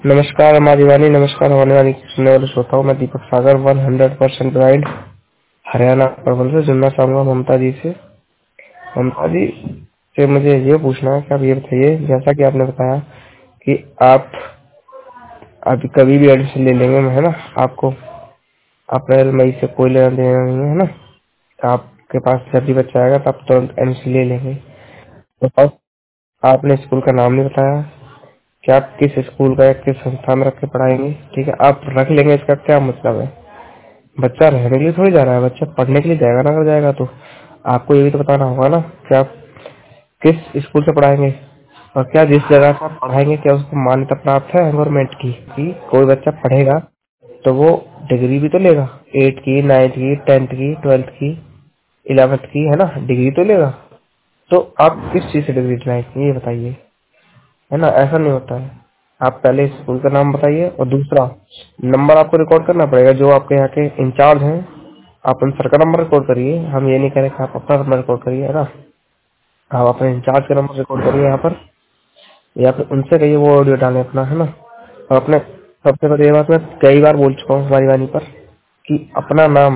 नमस्कार हमारी वाणी, नमस्कार होने वाली सुनने वाले श्रोताओं। मैं दीपक सागर 100% गाइड हरियाणा प्रबल से जुड़ना चाहूंगा ममता जी से। ममता जी से मुझे ये पूछना है कि आप ये बताइए, जैसा कि आपने बताया कि आप अभी कभी भी एडमिशन ले लेंगे, है ना, आपको अप्रैल मई से कोई लेना देना नहीं है ना, तो आपके पास जब भी बच्चा आएगा तो आप तुरंत एडमिशन ले लेंगे। तो फर्स्ट आपने स्कूल का नाम नहीं बताया कि आप किस स्कूल का या किस संस्था में रख के पढ़ाएंगे। ठीक है, आप रख लेंगे, इसका क्या मतलब है? बच्चा रहने के लिए थोड़ी जा रहा है, बच्चा पढ़ने के लिए जाएगा ना। अगर जाएगा तो आपको ये भी तो बताना होगा ना कि आप किस स्कूल से पढ़ाएंगे और क्या जिस जगह से आप पढ़ाएंगे क्या उसको मान्यता प्राप्त है गवर्नमेंट की कि कोई बच्चा पढ़ेगा तो वो डिग्री भी तो लेगा, 8 की, 9th की, 10th की, 12th की, 11th की, है ना, डिग्री तो लेगा। तो आप किस चीज से डिग्री दिलाएंगे ये बताइए, है ना। ऐसा नहीं होता है। आप पहले स्कूल का नाम बताइए और दूसरा नंबर आपको रिकॉर्ड करना पड़ेगा। जो आपके यहाँ के इंचार्ज हैं आप उन सर का नंबर रिकॉर्ड करिए। हम ये नहीं कह रहे कि आप अपना नंबर रिकॉर्ड करिए, है ना। आप अपने इंचार्ज का नंबर रिकॉर्ड करिए यहाँ पर, या फिर उनसे कहिए वो ऑडियो डालें अपना, है ना। और अपने सबसे पहले ये बात मैं कई बार बोल चुका हूँ हमारी वाणी पर कि अपना नाम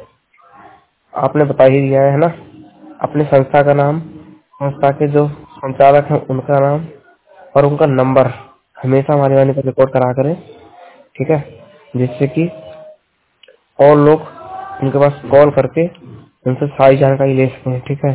आपने बता ही दिया है ना। अपनी संस्था का नाम, संस्था के जो संचालक हैं उनका नाम और उनका नंबर हमेशा हमारी वाणी पर रिकॉर्ड करा करें। ठीक है, जिससे कि और लोग उनके पास कॉल करके उनसे सारी जानकारी ले सकें। ठीक है,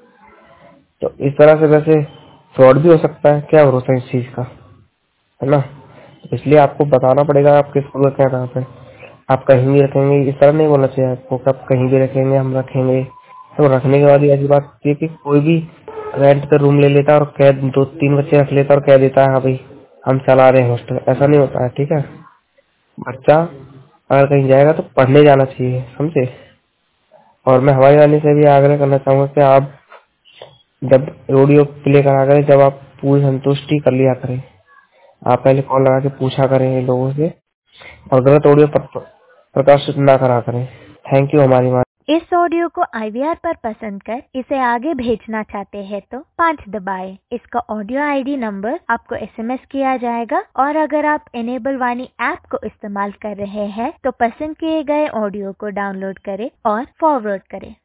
तो इस तरह से वैसे फ्रॉड भी हो सकता है, क्या भरोसा है इस चीज का, है ना। तो इसलिए आपको बताना पड़ेगा आपके स्कूल का क्या नाम है। आप कहीं भी रखेंगे इस तरह नहीं बोलना चाहिए आपको कि आप कहीं भी रखेंगे हम रखेंगे। तो रखने के बाद ही ऐसी बात होती है कि कोई भी रेंट पे रूम ले लेता है और कह 2-3 बच्चे रख लेता है और कह देता है हाँ भाई हम चला रहे हैं हॉस्टल। ऐसा नहीं होता है। ठीक है, बच्चा अगर कहीं जाएगा तो पढ़ने जाना चाहिए, समझे। और मैं हमारी वाली से भी आग्रह करना चाहूंगा कि आप जब ऑडियो प्ले करा करें, जब आप पूरी संतुष्टि कर लिया करें, आप पहले कॉल लगा के पूछा करें इन लोगों से और गलत ऑडियो प्रकाशित ना करा करें। थैंक यू हमारी माँ। इस ऑडियो को IVR पर पसंद कर इसे आगे भेजना चाहते हैं तो 5 दबाएं। इसका ऑडियो ID नंबर आपको SMS किया जाएगा और अगर आप इनेबल वाणी ऐप को इस्तेमाल कर रहे हैं तो पसंद किए गए ऑडियो को डाउनलोड करें और फॉरवर्ड करें।